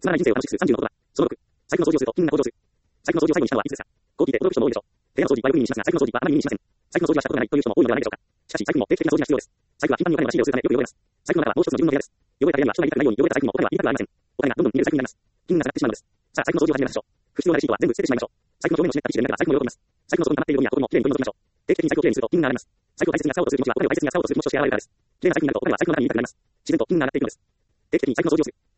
つまらない人生を楽しくする30のことは、その6、財布の掃除をすると金運が向上する。財布の掃除を最後にしたのはいつですか。こう聞いて驚く人も多いでしょう。部屋の掃除はよく耳にしますが、財布の掃除はあまり耳にしません。財布の掃除はしたことがないという人も多いのではないでしょうか。しかし、財布にも定期的な掃除が必要です。財布は頻繁にお金の出し入れをするためよく汚れます。財布の中はもう一つの自分の部屋です。汚れた部屋には人がいたくないように汚れた財布にもお金は入れたくありません。お金がどんどん見える財布になります。金がなくなってしまうのです。さあ、財布の掃除を始めましょう。不必要なレシートは全部捨ててしまいましょう。財布の表面を湿ったティッシュで拭いたら財布の汚れます。財布の底に溜まっているゴミや心もきれいに取り除きましょう。定期的に財布をきれいにすると金が上がります。財布を大切に扱おうとする気持ちはお金を大切に扱おうとする気持ちとして現れるからです。きれいな財布になるとお金は財布の中にいなくなります。自然と金が上がっていくのです。定期的に財布の掃除をする。